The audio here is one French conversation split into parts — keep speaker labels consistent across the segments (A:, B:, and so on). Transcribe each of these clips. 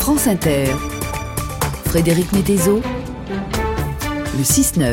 A: France Inter. Frédéric Mettezo, le 6-9.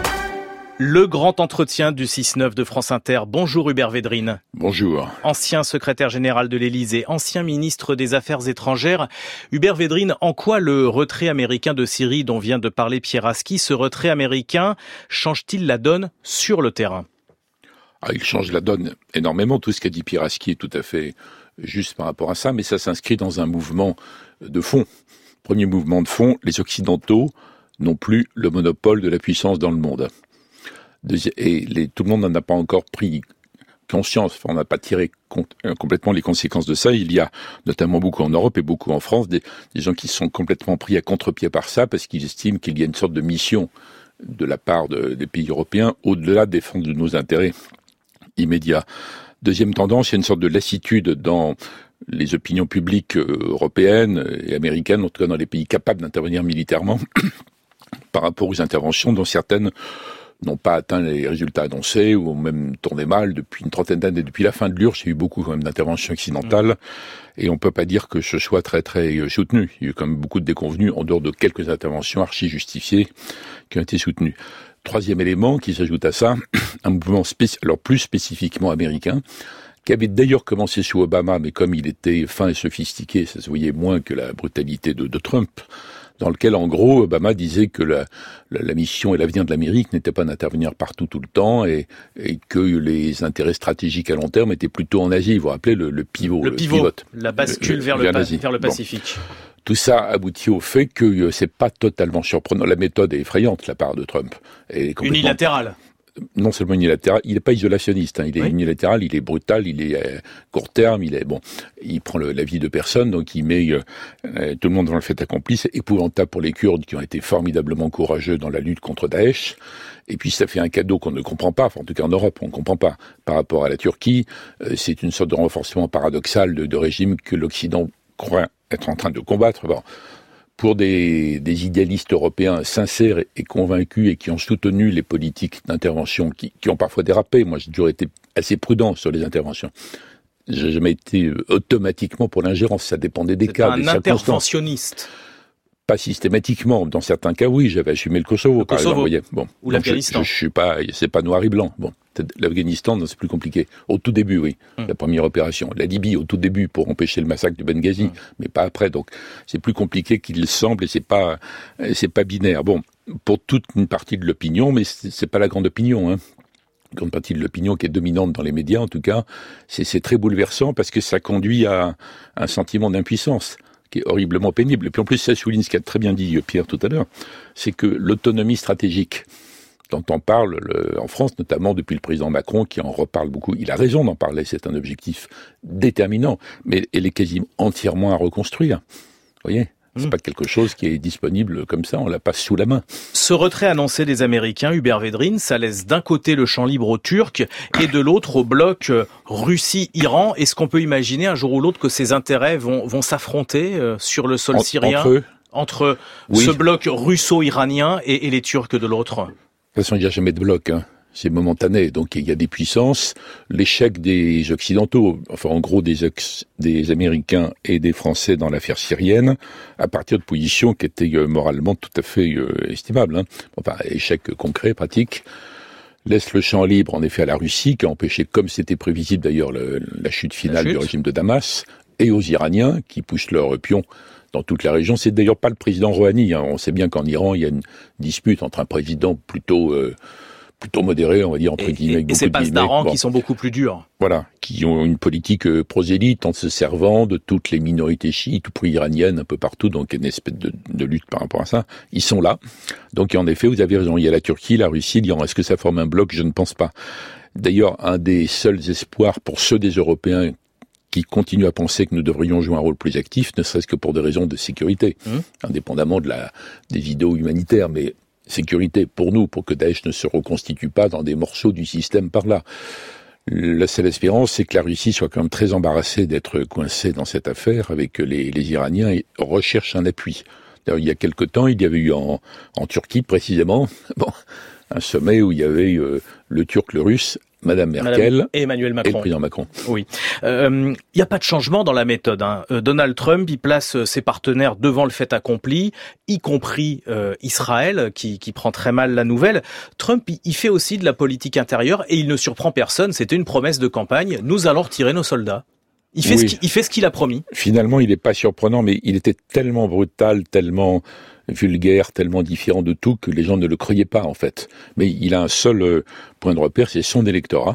B: Le grand entretien du 6-9 de France Inter. Bonjour Hubert Védrine.
C: Bonjour.
B: Ancien secrétaire général de l'Élysée, ancien ministre des Affaires étrangères. Hubert Védrine, en quoi le retrait américain de Syrie dont vient de parler Pierre Aski, ce retrait américain change-t-il la donne sur le terrain ?
C: Il change la donne énormément. Tout ce qu'a dit Pierre Aski est tout à fait juste par rapport à ça, mais ça s'inscrit dans un mouvement de fond. Premier mouvement de fond, les Occidentaux n'ont plus le monopole de la puissance dans le monde. Tout le monde n'en a pas encore pris conscience, on n'a pas tiré complètement les conséquences de ça. Il y a notamment beaucoup en Europe et beaucoup en France des gens qui sont complètement pris à contre-pied par ça parce qu'ils estiment qu'il y a une sorte de mission de la part des pays européens au-delà de défendre nos intérêts immédiats. Deuxième tendance, il y a une sorte de lassitude dans les opinions publiques européennes et américaines, en tout cas dans les pays capables d'intervenir militairement, par rapport aux interventions dont certaines n'ont pas atteint les résultats annoncés ou ont même tourné mal depuis une trentaine d'années. Depuis la fin de l'URSS, il y a eu beaucoup quand même d'interventions occidentales et on peut pas dire que ce soit très très soutenu. Il y a eu quand même beaucoup de déconvenues en dehors de quelques interventions archi justifiées qui ont été soutenues. Troisième élément qui s'ajoute à ça, un mouvement alors plus spécifiquement américain, qui avait d'ailleurs commencé sous Obama, mais comme il était fin et sophistiqué, ça se voyait moins que la brutalité de Trump, dans lequel, en gros, Obama disait que la mission et l'avenir de l'Amérique n'était pas d'intervenir partout tout le temps et que les intérêts stratégiques à long terme étaient plutôt en Asie. Vous vous rappelez le pivot,
B: la bascule vers le Pacifique.
C: Bon. Tout ça aboutit au fait que c'est pas totalement surprenant. La méthode est effrayante de la part de Trump.
B: Unilatérale.
C: Non seulement unilatéral, il n'est pas isolationniste, il est unilatéral, il est brutal, il est court terme, il prend l'avis de personne, donc il met tout le monde devant le fait accompli. C'est épouvantable pour les Kurdes qui ont été formidablement courageux dans la lutte contre Daesh. Et puis ça fait un cadeau qu'on ne comprend pas, en tout cas en Europe, on ne comprend pas par rapport à la Turquie. C'est une sorte de renforcement paradoxal de régime que l'Occident croit être en train de combattre. Bon. Pour des idéalistes européens sincères et convaincus et qui ont soutenu les politiques d'intervention qui ont parfois dérapé. Moi, j'ai toujours été assez prudent sur les interventions. J'ai jamais été automatiquement pour l'ingérence. Ça dépendait des cas, des circonstances.
B: C'est un interventionniste.
C: Pas systématiquement. Dans certains cas, oui, j'avais assumé le Kosovo, par exemple. Vous voyez. Bon.
B: Ou l'Afghanistan.
C: Je suis pas, c'est pas noir et blanc. Bon. L'Afghanistan, non, c'est plus compliqué. Au tout début, oui. La première opération. La Libye, au tout début, pour empêcher le massacre de Benghazi. Mais pas après. Donc, c'est plus compliqué qu'il semble et c'est pas binaire. Bon. Pour toute une partie de l'opinion, mais c'est pas la grande opinion, Une grande partie de l'opinion qui est dominante dans les médias, en tout cas. C'est très bouleversant parce que ça conduit à un sentiment d'impuissance qui est horriblement pénible. Et puis en plus, ça souligne ce qu'a très bien dit Pierre tout à l'heure, c'est que l'autonomie stratégique dont on parle en France, notamment depuis le président Macron, qui en reparle beaucoup, il a raison d'en parler, c'est un objectif déterminant, mais elle est quasiment entièrement à reconstruire. Vous voyez ? C'est pas quelque chose qui est disponible comme ça, on l'a pas sous la main.
B: Ce retrait annoncé des Américains, Hubert Védrine, ça laisse d'un côté le champ libre aux Turcs et de l'autre au bloc Russie-Iran. Est-ce qu'on peut imaginer un jour ou l'autre que ces intérêts vont s'affronter sur le sol syrien entre ce bloc russo-iranien et les Turcs de l'autre ?
C: De toute façon, il n'y a jamais de bloc, C'est momentané, donc il y a des puissances. L'échec des Occidentaux, enfin en gros des Américains et des Français dans l'affaire syrienne, à partir de positions qui étaient moralement tout à fait estimables. Enfin, échec concret, pratique, laisse le champ libre en effet à la Russie, qui a empêché, comme c'était prévisible d'ailleurs, la chute finale du régime de Damas, et aux Iraniens, qui poussent leur pion dans toute la région. C'est d'ailleurs pas le président Rouhani. On sait bien qu'en Iran, il y a une dispute entre un président plutôt modéré, on va dire, entre guillemets.
B: Et ces passedarans qui sont beaucoup plus durs.
C: Voilà, qui ont une politique prosélyte en se servant de toutes les minorités chiites ou pro-iraniennes un peu partout, donc une espèce de lutte par rapport à ça. Ils sont là. Donc en effet, vous avez raison, il y a la Turquie, la Russie, l'Iran. Est-ce que ça forme un bloc ? Je ne pense pas. D'ailleurs, un des seuls espoirs pour ceux des Européens qui continuent à penser que nous devrions jouer un rôle plus actif, ne serait-ce que pour des raisons de sécurité, indépendamment des idéaux humanitaires, mais sécurité pour nous, pour que Daesh ne se reconstitue pas dans des morceaux du système par là. La seule espérance, c'est que la Russie soit quand même très embarrassée d'être coincée dans cette affaire avec les Iraniens et recherche un appui. D'ailleurs, il y a quelque temps, il y avait eu en Turquie précisément, un sommet où il y avait le Turc, le Russe, Madame Merkel
B: et Emmanuel Macron.
C: Et le président Macron.
B: Oui. Il n'y a pas de changement dans la méthode. Donald Trump, il place ses partenaires devant le fait accompli, y compris Israël, qui prend très mal la nouvelle. Trump, il fait aussi de la politique intérieure et il ne surprend personne. C'était une promesse de campagne. Nous allons retirer nos soldats. Il fait ce qu'il a promis.
C: Finalement, il n'est pas surprenant, mais il était tellement brutal, tellement vulgaire, tellement différent de tout que les gens ne le croyaient pas, en fait. Mais il a un seul point de repère, c'est son électorat.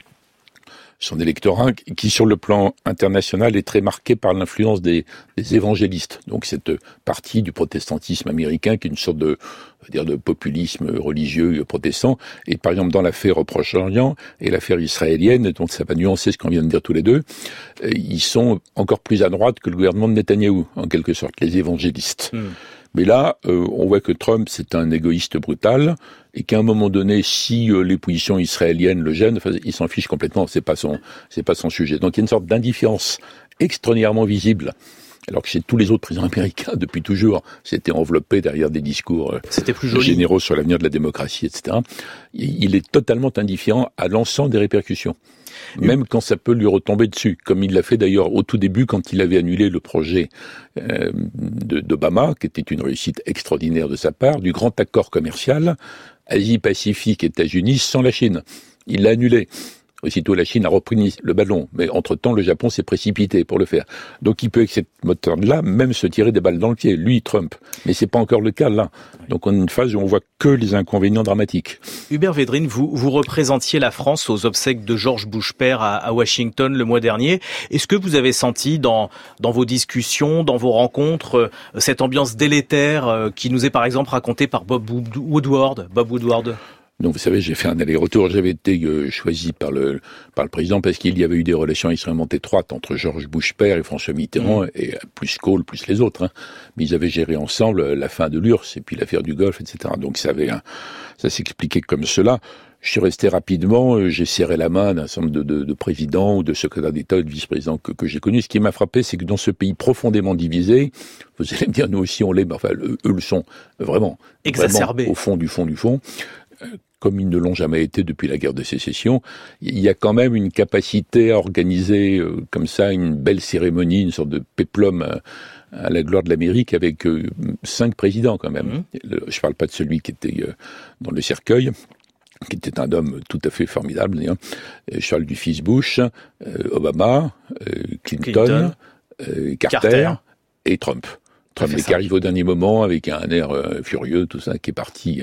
C: Son électorat qui, sur le plan international, est très marqué par l'influence des évangélistes. Donc cette partie du protestantisme américain qui est une sorte de populisme religieux protestant. Et par exemple, dans l'affaire au Proche-Orient et l'affaire israélienne, dont ça va nuancer ce qu'on vient de dire tous les deux, ils sont encore plus à droite que le gouvernement de Netanyahou, en quelque sorte, les évangélistes. Mais là, on voit que Trump, c'est un égoïste brutal, et qu'à un moment donné, si les positions israéliennes le gênent, il s'en fiche complètement, c'est pas son sujet. Donc il y a une sorte d'indifférence extraordinairement visible, alors que chez tous les autres présidents américains, depuis toujours, c'était enveloppé derrière des discours généraux sur l'avenir de la démocratie, etc. Il est totalement indifférent à l'ensemble des répercussions. Même quand ça peut lui retomber dessus, comme il l'a fait d'ailleurs au tout début quand il avait annulé le projet d'Obama, qui était une réussite extraordinaire de sa part, du grand accord commercial Asie-Pacifique, États-Unis sans la Chine. Il l'a annulé. Aussitôt, la Chine a repris le ballon. Mais entre-temps, le Japon s'est précipité pour le faire. Donc, il peut, avec cette méthode-là, même se tirer des balles dans le pied. Lui, Trump. Mais c'est pas encore le cas, là. Donc, on a une phase où on voit que les inconvénients dramatiques.
B: Hubert Védrine, vous représentiez la France aux obsèques de George Bush père à Washington le mois dernier. Est-ce que vous avez senti dans vos discussions, dans vos rencontres, cette ambiance délétère qui nous est par exemple racontée par Bob Woodward?
C: Donc, vous savez, j'ai fait un aller-retour. J'avais été choisi par le président parce qu'il y avait eu des relations extrêmement étroites entre George Bush père et François Mitterrand, et plus Kohl, plus les autres. Mais ils avaient géré ensemble la fin de l'URSS et puis l'affaire du Golfe, etc. Donc, ça s'expliquait comme cela. Je suis resté rapidement, j'ai serré la main d'un certain nombre de présidents ou de secrétaires d'État ou de vice-présidents que j'ai connus. Ce qui m'a frappé, c'est que dans ce pays profondément divisé, vous allez me dire, nous aussi on l'est, mais enfin, eux le sont vraiment.
B: Exacerbé.
C: Au fond du fond. Comme ils ne l'ont jamais été depuis la guerre de sécession, il y a quand même une capacité à organiser comme ça une belle cérémonie, une sorte de péplum à la gloire de l'Amérique avec 5 présidents quand même. Je parle pas de celui qui était dans le cercueil, qui était un homme tout à fait formidable. Je parle du fils Bush, Obama, Clinton. Carter et Trump. Trump qui arrive au dernier moment avec un air furieux, tout ça, qui est parti...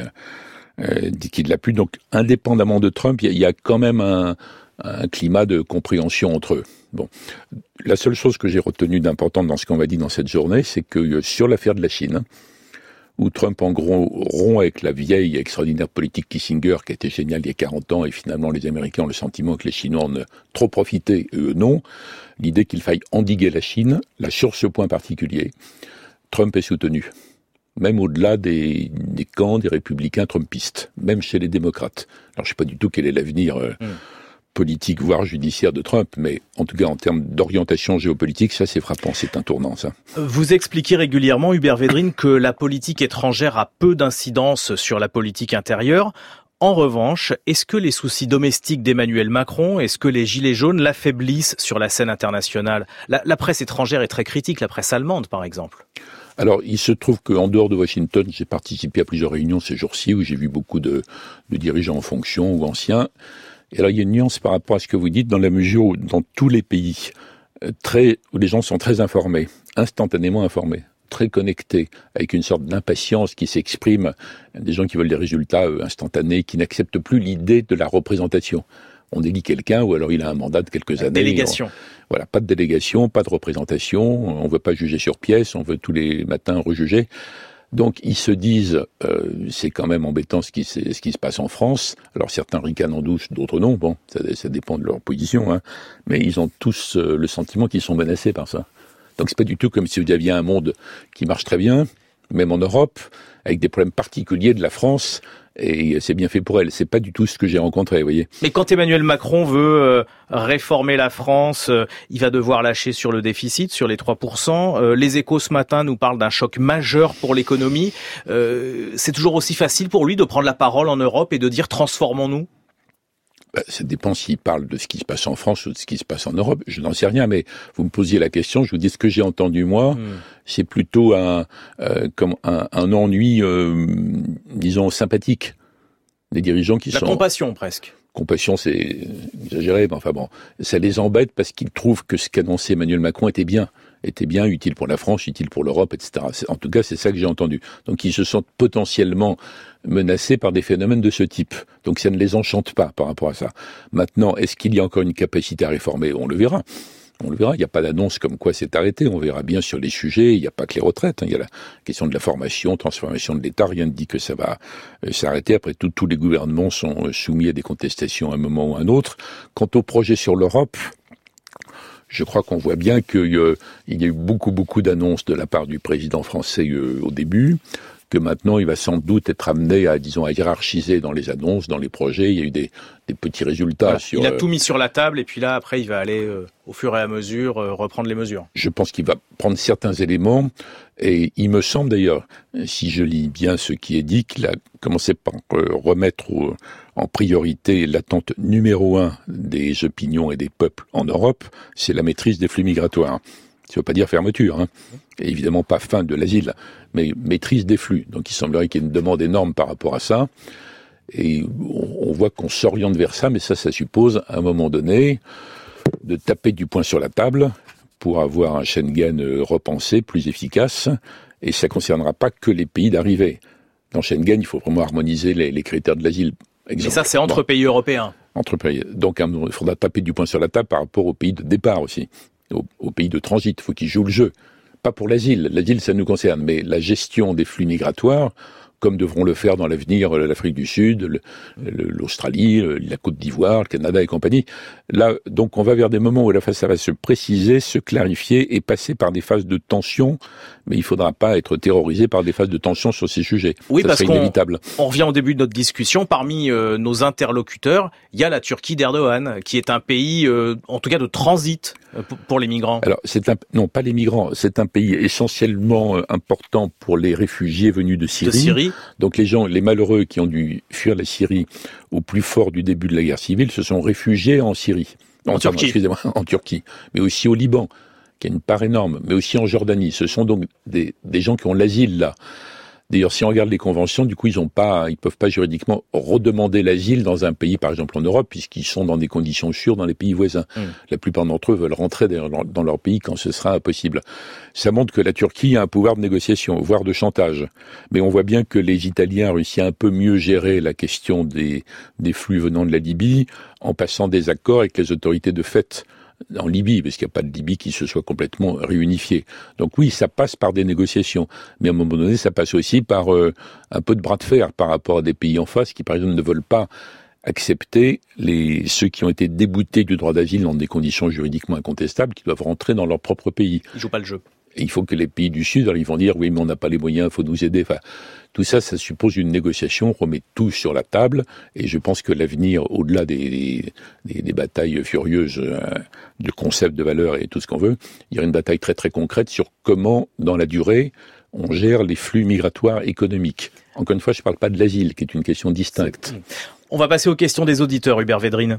C: dit qu'il l'a plu. Donc, indépendamment de Trump, il y a quand même un climat de compréhension entre eux. Bon, la seule chose que j'ai retenue d'importante dans ce qu'on m'a dit dans cette journée, c'est que sur l'affaire de la Chine, où Trump en gros rompt avec la vieille extraordinaire politique Kissinger qui était géniale il y a 40 ans, et finalement les Américains ont le sentiment que les Chinois en ont trop profité, et eux non, l'idée qu'il faille endiguer la Chine, là sur ce point particulier, Trump est soutenu. Même au-delà des camps des républicains trumpistes, même chez les démocrates. Alors je ne sais pas du tout quel est l'avenir politique, voire judiciaire de Trump, mais en tout cas en termes d'orientation géopolitique, ça c'est frappant, c'est un tournant ça.
B: Vous expliquez régulièrement, Hubert Védrine, que la politique étrangère a peu d'incidence sur la politique intérieure. En revanche, est-ce que les soucis domestiques d'Emmanuel Macron, est-ce que les gilets jaunes l'affaiblissent sur la scène internationale ? La presse étrangère est très critique, la presse allemande par exemple.
C: Alors, il se trouve qu'en dehors de Washington, j'ai participé à plusieurs réunions ces jours-ci où j'ai vu beaucoup de dirigeants en fonction ou anciens. Et alors, il y a une nuance par rapport à ce que vous dites, dans la mesure où, dans tous les pays, où les gens sont très informés, instantanément informés, très connectés, avec une sorte d'impatience qui s'exprime, des gens qui veulent des résultats instantanés, qui n'acceptent plus l'idée de la représentation. On élit quelqu'un ou alors il a un mandat de quelques années.
B: Délégation.
C: Voilà, pas de délégation, pas de représentation, on veut pas juger sur pièce, on veut tous les matins rejuger. Donc ils se disent, c'est quand même embêtant ce qui se passe en France. Alors certains ricanent en douce, d'autres non, bon, ça dépend de leur position, mais ils ont tous le sentiment qu'ils sont menacés par ça. Donc c'est pas du tout comme si vous aviez un monde qui marche très bien, même en Europe, avec des problèmes particuliers de la France, et c'est bien fait pour elle. C'est pas du tout ce que j'ai rencontré, vous voyez.
B: Mais quand Emmanuel Macron veut réformer la France, il va devoir lâcher sur le déficit, sur les 3%. Les Échos ce matin nous parlent d'un choc majeur pour l'économie. C'est toujours aussi facile pour lui de prendre la parole en Europe et de dire « transformons-nous ».
C: Ça dépend s'il parle de ce qui se passe en France ou de ce qui se passe en Europe. Je n'en sais rien, mais vous me posiez la question, je vous dis ce que j'ai entendu moi. C'est plutôt un ennui, disons, sympathique. Des dirigeants qui sont...
B: La compassion, presque.
C: Compassion, c'est exagéré, mais enfin bon, ça les embête parce qu'ils trouvent que ce qu'annonçait Emmanuel Macron était bien, utile pour la France, utile pour l'Europe, etc. En tout cas, c'est ça que j'ai entendu. Donc ils se sentent potentiellement menacés par des phénomènes de ce type. Donc ça ne les enchante pas par rapport à ça. Maintenant, est-ce qu'il y a encore une capacité à réformer ? On le verra. On le verra, il n'y a pas d'annonce comme quoi c'est arrêté, on verra bien sur les sujets, il n'y a pas que les retraites, il y a la question de la formation, transformation de l'État, rien ne dit que ça va s'arrêter. Après tout, tous les gouvernements sont soumis à des contestations à un moment ou à un autre. Quant au projet sur l'Europe, je crois qu'on voit bien qu'il y a eu beaucoup d'annonces de la part du président français au début, que maintenant il va sans doute être amené à hiérarchiser dans les annonces, dans les projets. Il y a eu des petits résultats.
B: Voilà, il a tout mis sur la table et puis là après il va aller au fur et à mesure reprendre les mesures.
C: Je pense qu'il va prendre certains éléments et il me semble d'ailleurs, si je lis bien ce qui est dit, qu'il a commencé par remettre en priorité l'attente numéro 1 des opinions et des peuples en Europe, c'est la maîtrise des flux migratoires. Ça ne veut pas dire fermeture, et évidemment pas fin de l'asile, mais maîtrise des flux. Donc il semblerait qu'il y ait une demande énorme par rapport à ça, et on voit qu'on s'oriente vers ça, mais ça suppose à un moment donné de taper du poing sur la table pour avoir un Schengen repensé, plus efficace, et ça ne concernera pas que les pays d'arrivée. Dans Schengen, il faut vraiment harmoniser les critères de l'asile.
B: Mais ça, c'est entre pays européens.
C: Entre pays. Donc il faudra taper du poing sur la table par rapport aux pays de départ aussi. Au pays de transit, il faut qu'ils jouent le jeu. Pas pour l'asile, l'asile ça nous concerne, mais la gestion des flux migratoires, comme devront le faire dans l'avenir l'Afrique du Sud, l'Australie, la Côte d'Ivoire, le Canada et compagnie. Là, donc on va vers des moments où ça va se préciser, se clarifier et passer par des phases de tension, mais il ne faudra pas être terrorisé par des phases de tension sur ces sujets.
B: Oui,
C: ça
B: parce
C: serait inévitable.
B: On revient au début de notre discussion, parmi nos interlocuteurs, il y a la Turquie d'Erdogan, qui est un pays, en tout cas de transit pour les migrants.
C: Alors, non, pas les migrants, c'est un pays essentiellement important pour les réfugiés venus de Syrie. Donc les malheureux qui ont dû fuir la Syrie au plus fort du début de la guerre civile se sont réfugiés en Syrie.
B: Turquie.
C: Excusez-moi, en Turquie. Mais aussi au Liban, qui a une part énorme, mais aussi en Jordanie. Ce sont donc des gens qui ont l'asile là. D'ailleurs, si on regarde les conventions, du coup, ils peuvent pas juridiquement redemander l'asile dans un pays, par exemple en Europe, puisqu'ils sont dans des conditions sûres dans les pays voisins. La plupart d'entre eux veulent rentrer dans leur pays quand ce sera possible. Ça montre que la Turquie a un pouvoir de négociation, voire de chantage. Mais on voit bien que les Italiens réussissent à un peu mieux gérer la question des flux venant de la Libye, en passant des accords avec les autorités de fait en Libye, parce qu'il n'y a pas de Libye qui se soit complètement réunifiée. Donc oui, ça passe par des négociations, mais à un moment donné, ça passe aussi par un peu de bras de fer par rapport à des pays en face qui, par exemple, ne veulent pas accepter ceux qui ont été déboutés du droit d'asile dans des conditions juridiquement incontestables, qui doivent rentrer dans leur propre pays.
B: Ils ne jouent pas le jeu.
C: Et il faut que les pays du Sud, alors ils vont dire, oui, mais on n'a pas les moyens, il faut nous aider. Enfin, tout ça, ça suppose une négociation, on remet tout sur la table, et je pense que l'avenir, au-delà des batailles furieuses de concepts, de valeurs et tout ce qu'on veut, il y aura une bataille très très concrète sur comment, dans la durée, on gère les flux migratoires économiques. Encore une fois, je ne parle pas de l'asile, qui est une question distincte.
B: On va passer aux questions des auditeurs, Hubert Védrine.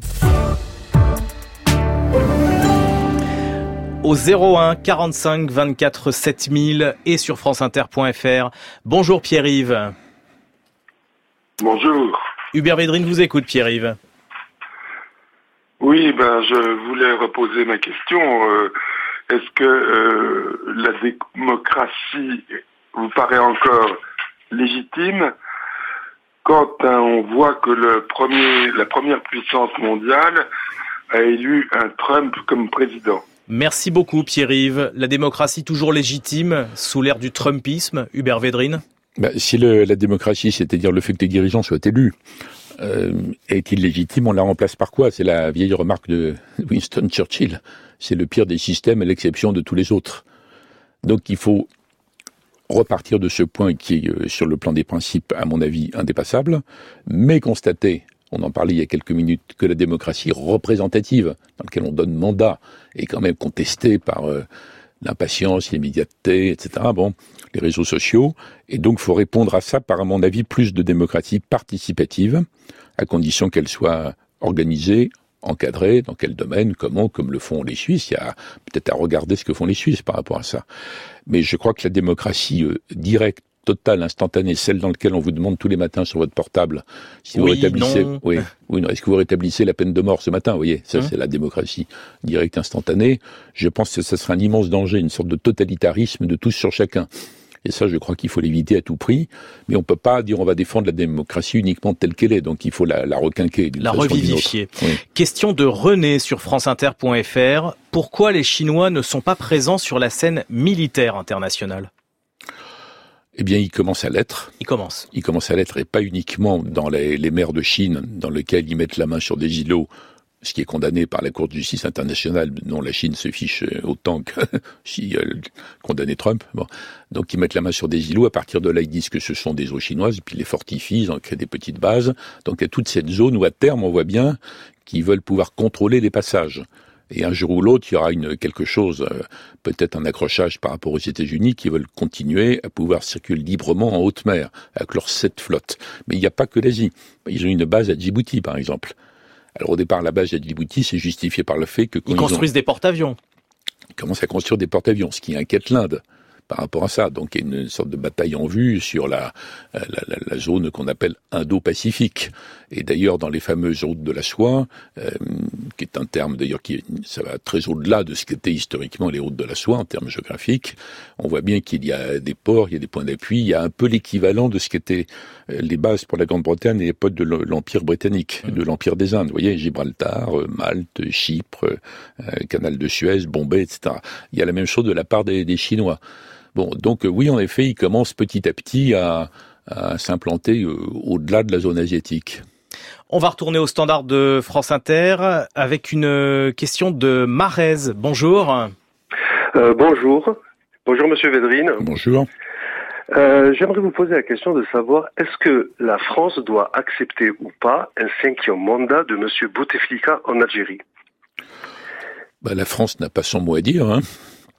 B: Au 01 45 24 7000 et sur franceinter.fr. Bonjour Pierre-Yves.
D: Bonjour.
B: Hubert Védrine vous écoute, Pierre-Yves.
D: Oui, je voulais reposer ma question. Est-ce que la démocratie vous paraît encore légitime quand on voit que la première puissance mondiale a élu un Trump comme président?
B: Merci beaucoup Pierre-Yves. La démocratie toujours légitime sous l'ère du Trumpisme, Hubert Védrine?
C: Si la démocratie, c'est-à-dire le fait que les dirigeants soient élus, est illégitime, on la remplace par quoi? C'est la vieille remarque de Winston Churchill. C'est le pire des systèmes à l'exception de tous les autres. Donc il faut repartir de ce point qui est sur le plan des principes, à mon avis, indépassable, mais constater, on en parlait il y a quelques minutes, que la démocratie représentative, dans laquelle on donne mandat, est quand même contestée par l'impatience, l'immédiateté, etc. Les réseaux sociaux. Et donc, il faut répondre à ça par, à mon avis, plus de démocratie participative, à condition qu'elle soit organisé, encadré, dans quel domaine, comment, comme le font les Suisses. Il y a peut-être à regarder ce que font les Suisses par rapport à ça. Mais je crois que la démocratie directe, totale, instantanée, celle dans laquelle on vous demande tous les matins sur votre portable si vous rétablissez,
B: non.
C: Est-ce que vous rétablissez la peine de mort ce matin, vous voyez, ça c'est la démocratie directe, instantanée. Je pense que ça serait un immense danger, une sorte de totalitarisme de tous sur chacun. Et ça, je crois qu'il faut l'éviter à tout prix. Mais on peut pas dire on va défendre la démocratie uniquement telle qu'elle est. Donc il faut la requinquer d'une façon ou d'une autre.
B: La revivifier.
C: Oui.
B: Question de René sur franceinter.fr. Pourquoi les Chinois ne sont pas présents sur la scène militaire internationale ?
C: Eh bien, il commence à l'être.
B: Il commence
C: à l'être, et pas uniquement dans les mers de Chine, dans lesquelles ils mettent la main sur des îlots, ce qui est condamné par la Cour de justice internationale, dont la Chine se fiche autant que si condamné Trump. Bon. Donc, ils mettent la main sur des îlots. À partir de là, ils disent que ce sont des eaux chinoises, puis ils les fortifient, ils en créent des petites bases. Donc, il y a toute cette zone où, à terme, on voit bien qu'ils veulent pouvoir contrôler les passages. Et un jour ou l'autre, il y aura quelque chose, peut-être un accrochage par rapport aux États-Unis qui veulent continuer à pouvoir circuler librement en haute mer avec leurs 7 flottes. Mais il n'y a pas que l'Asie. Ils ont une base à Djibouti, par exemple. Alors au départ, la base à Djibouti, c'est justifié par le fait que...
B: Ils construisent des porte-avions.
C: Ils commencent à construire des porte-avions, ce qui inquiète l'Inde par rapport à ça. Donc il y a une sorte de bataille en vue sur la zone qu'on appelle Indo-Pacifique. Et d'ailleurs, dans les fameuses routes de la soie, qui est un terme d'ailleurs ça va très au-delà de ce qu'étaient historiquement les routes de la soie en termes géographiques, on voit bien qu'il y a des ports, il y a des points d'appui, il y a un peu l'équivalent de ce qu'étaient les bases pour la Grande-Bretagne et l'époque de l'Empire britannique, de l'Empire des Indes. Vous voyez, Gibraltar, Malte, Chypre, Canal de Suez, Bombay, etc. Il y a la même chose de la part des Chinois. Bon, donc oui, en effet, ils commencent petit à petit à s'implanter au-delà de la zone asiatique.
B: On va retourner au standard de France Inter avec une question de Marez. Bonjour.
E: Bonjour. Bonjour Monsieur Védrine.
C: Bonjour.
E: J'aimerais vous poser la question de savoir est-ce que la France doit accepter ou pas un 5e mandat de Monsieur Bouteflika en Algérie ?
C: La France n'a pas son mot à dire, hein.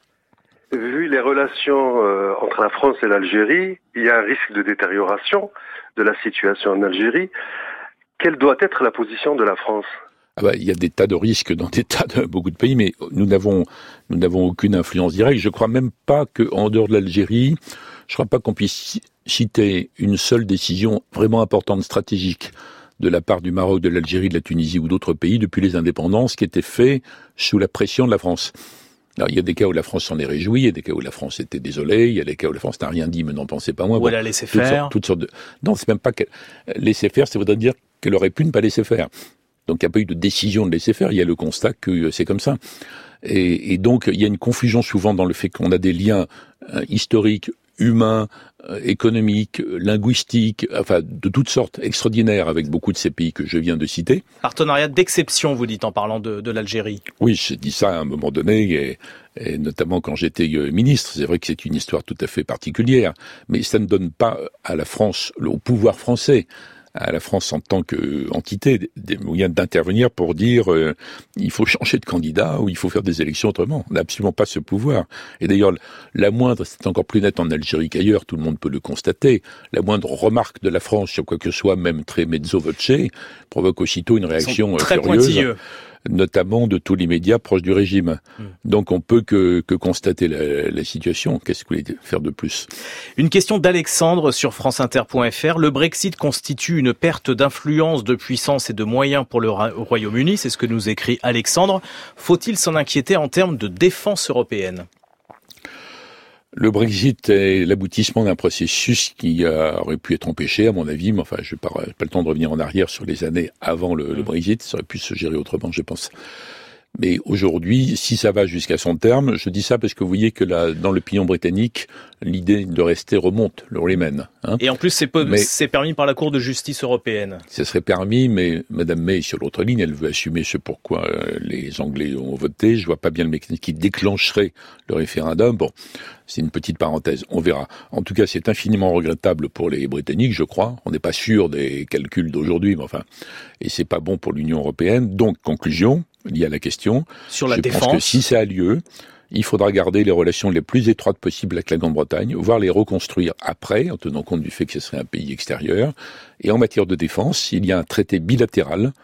E: Vu les relations entre la France et l'Algérie, il y a un risque de détérioration de la situation en Algérie. Quelle doit être la position de la France ?
C: Il y a des tas de risques dans des tas de beaucoup de pays, mais nous n'avons aucune influence directe. Je crois même pas qu'en dehors de l'Algérie, je crois pas qu'on puisse citer une seule décision vraiment importante, stratégique, de la part du Maroc, de l'Algérie, de la Tunisie ou d'autres pays depuis les indépendances qui était fait sous la pression de la France. Alors, il y a des cas où la France s'en est réjouie, il y a des cas où la France était désolée, il y a des cas où la France n'a rien dit, mais n'en pensez pas moins.
B: Ou elle a laissé faire.
C: Toutes sortes de... Non, c'est même pas qu'elle laisser faire, ça voudrait dire qu'elle aurait pu ne pas laisser faire. Donc, il n'y a pas eu de décision de laisser faire, il y a le constat que c'est comme ça. Et donc, il y a une confusion souvent dans le fait qu'on a des liens historiques, humains, économiques, linguistiques, enfin, de toutes sortes, extraordinaires avec beaucoup de ces pays que je viens de citer.
B: Partenariat d'exception, vous dites, en parlant de l'Algérie.
C: Oui, j'ai dit ça à un moment donné, et notamment quand j'étais ministre. C'est vrai que c'est une histoire tout à fait particulière, mais ça ne donne pas à la France, au pouvoir français, à la France en tant qu'entité, des moyens d'intervenir pour dire il faut changer de candidat ou il faut faire des élections autrement. On n'a absolument pas ce pouvoir. Et d'ailleurs, la moindre, c'est encore plus net en Algérie qu'ailleurs, tout le monde peut le constater, la moindre remarque de la France sur quoi que ce soit, même très mezzo voce, provoque aussitôt une réaction
B: très
C: furieuse.
B: Pointilleux.
C: Notamment de tous les médias proches du régime. Donc on peut que constater la situation. Qu'est-ce que vous voulez faire de plus ?
B: Une question d'Alexandre sur franceinter.fr. Le Brexit constitue une perte d'influence, de puissance et de moyens pour le Royaume-Uni. C'est ce que nous écrit Alexandre. Faut-il s'en inquiéter en termes de défense européenne ?
C: Le Brexit est l'aboutissement d'un processus qui aurait pu être empêché, à mon avis, mais enfin, je n'ai pas le temps de revenir en arrière sur les années avant le Brexit, ça aurait pu se gérer autrement, je pense. Mais aujourd'hui, si ça va jusqu'à son terme, je dis ça parce que vous voyez que dans l'opinion britannique, l'idée de rester remonte, le remène. Hein.
B: Et en plus, c'est permis par la Cour de justice européenne.
C: Ça serait permis, mais Mme May, sur l'autre ligne, elle veut assumer ce pourquoi les Anglais ont voté. Je vois pas bien le mécanisme qui déclencherait le référendum. Bon, c'est une petite parenthèse, on verra. En tout cas, c'est infiniment regrettable pour les Britanniques, je crois. On n'est pas sûr des calculs d'aujourd'hui, mais enfin, et c'est pas bon pour l'Union européenne. Donc, conclusion, liée à la question,
B: sur la défense.
C: Je pense que si ça a lieu, il faudra garder les relations les plus étroites possibles avec la Grande-Bretagne, voire les reconstruire après, en tenant compte du fait que ce serait un pays extérieur. Et en matière de défense, il y a un traité bilatéral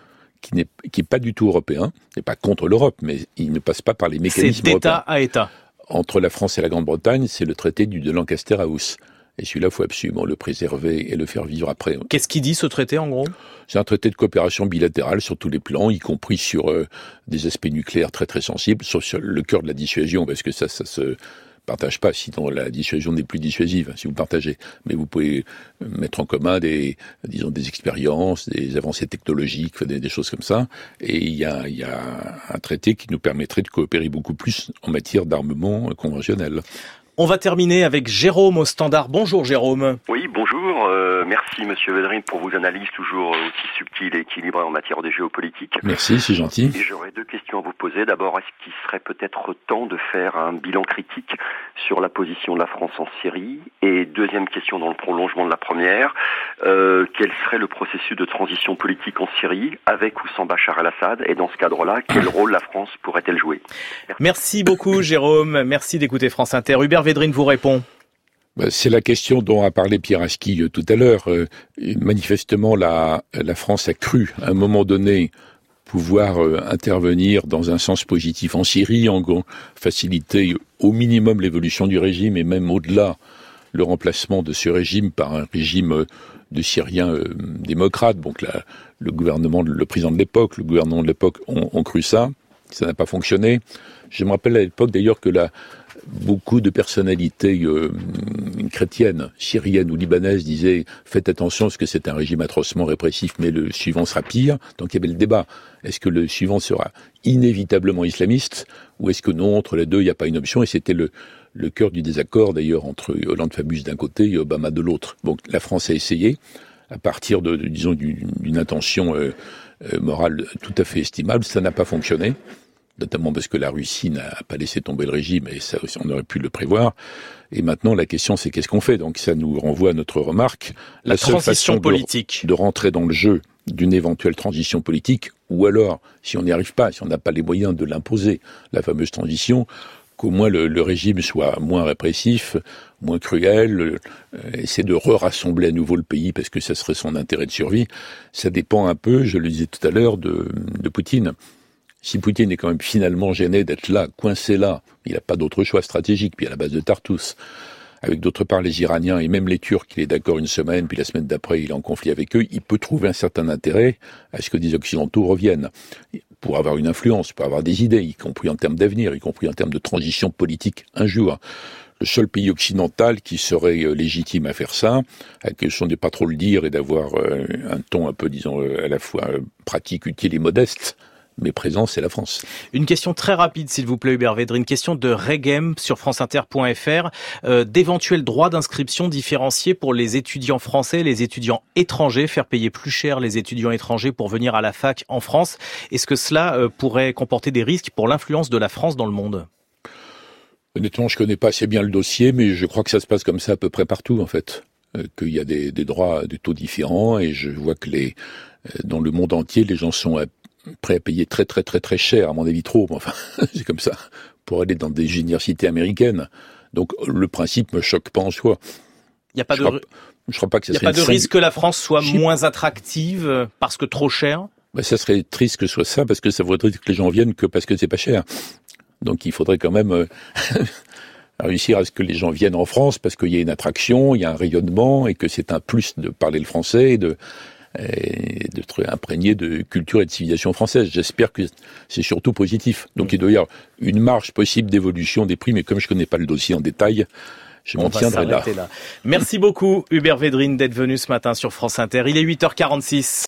C: qui n'est pas du tout européen, n'est pas contre l'Europe, mais il ne passe pas par les mécanismes européens.
B: C'est d'État à État.
C: Entre la France et la Grande-Bretagne, c'est le traité de Lancaster House. Et celui-là, il faut absolument le préserver et le faire vivre après.
B: Qu'est-ce qu'il dit, ce traité, en gros ?
C: C'est un traité de coopération bilatérale sur tous les plans, y compris sur des aspects nucléaires très très sensibles, sur le cœur de la dissuasion, parce que ça se partage pas, sinon la dissuasion n'est plus dissuasive, si vous partagez. Mais vous pouvez mettre en commun des expériences, des avancées technologiques, des choses comme ça. Et il y a un traité qui nous permettrait de coopérer beaucoup plus en matière d'armement conventionnel.
B: On va terminer avec Jérôme au standard. Bonjour Jérôme.
F: Oui, bonjour. Merci Monsieur Védrine pour vos analyses toujours aussi subtiles et équilibrées en matière de géopolitique.
C: Merci, c'est gentil.
F: Et j'aurais deux questions à vous poser. D'abord, est-ce qu'il serait peut-être temps de faire un bilan critique sur la position de la France en Syrie ? Et deuxième question dans le prolongement de la première, quel serait le processus de transition politique en Syrie, avec ou sans Bachar el-Assad ? Et dans ce cadre-là, quel rôle la France pourrait-elle jouer ?
B: Merci beaucoup Jérôme. Merci d'écouter France Inter. Hubert Védrine vous répond.
C: C'est la question dont a parlé Pierre Aski tout à l'heure. Manifestement, la France a cru, à un moment donné, pouvoir intervenir dans un sens positif en Syrie, en faciliter au minimum l'évolution du régime et même au-delà le remplacement de ce régime par un régime de Syriens démocrates. Donc le gouvernement, le président de l'époque, le gouvernement de l'époque ont cru ça. Ça n'a pas fonctionné. Je me rappelle à l'époque d'ailleurs que beaucoup de personnalités chrétiennes, syriennes ou libanaises disaient « Faites attention parce que c'est un régime atrocement répressif, mais le suivant sera pire ». Donc il y avait le débat. Est-ce que le suivant sera inévitablement islamiste ou est-ce que non, entre les deux, il n'y a pas une option ? Et c'était le cœur du désaccord d'ailleurs entre Hollande Fabius d'un côté et Obama de l'autre. Donc la France a essayé, à partir d'une intention morale tout à fait estimable. Ça n'a pas fonctionné. Notamment parce que la Russie n'a pas laissé tomber le régime, et ça aussi on aurait pu le prévoir. Et maintenant, la question, c'est qu'est-ce qu'on fait ? Donc ça nous renvoie à notre remarque.
B: La
C: seule
B: transition
C: façon
B: politique.
C: de rentrer dans le jeu d'une éventuelle transition politique, ou alors, si on n'y arrive pas, si on n'a pas les moyens de l'imposer, la fameuse transition, qu'au moins le régime soit moins répressif, moins cruel, essayer de rassembler à nouveau le pays, parce que ça serait son intérêt de survie. Ça dépend un peu, je le disais tout à l'heure, de Poutine. Si Poutine est quand même finalement gêné d'être là, coincé là, il n'a pas d'autre choix stratégique, puis à la base de Tartous, avec d'autre part les Iraniens et même les Turcs, il est d'accord une semaine, puis la semaine d'après il est en conflit avec eux, il peut trouver un certain intérêt à ce que des Occidentaux reviennent, pour avoir une influence, pour avoir des idées, y compris en termes d'avenir, y compris en termes de transition politique un jour. Le seul pays occidental qui serait légitime à faire ça, à question de pas trop le dire et d'avoir un ton un peu, disons, à la fois pratique, utile et modeste, mais présent, c'est la France.
B: Une question très rapide, s'il vous plaît, Hubert Védrine. Question de Regem sur franceinter.fr. D'éventuels droits d'inscription différenciés pour les étudiants français et les étudiants étrangers, faire payer plus cher les étudiants étrangers pour venir à la fac en France. Est-ce que cela pourrait comporter des risques pour l'influence de la France dans le monde ?
C: Honnêtement, je connais pas assez bien le dossier, mais je crois que ça se passe comme ça à peu près partout, en fait. Qu'il y a des droits, des taux différents, et je vois que dans le monde entier, les gens sont prêt à payer très très très très cher, à mon avis trop, enfin c'est comme ça, pour aller dans des universités américaines. Donc le principe me choque pas en soi.
B: Il n'y a pas
C: je crois pas que ça
B: serait. Il n'y a pas de risque que la France soit moins attractive parce que trop cher ?
C: Ça serait triste que ce soit ça, parce que ça voudrait dire que les gens viennent que parce que c'est pas cher. Donc il faudrait quand même réussir à ce que les gens viennent en France parce qu'il y a une attraction, il y a un rayonnement et que c'est un plus de parler le français et d'être imprégné de culture et de civilisation française. J'espère que c'est surtout positif. Donc il doit y avoir une marge possible d'évolution des prix, mais comme je connais pas le dossier en détail, je m'en tiendrai là.
B: Merci beaucoup Hubert Védrine d'être venu ce matin sur France Inter. Il est 8h46.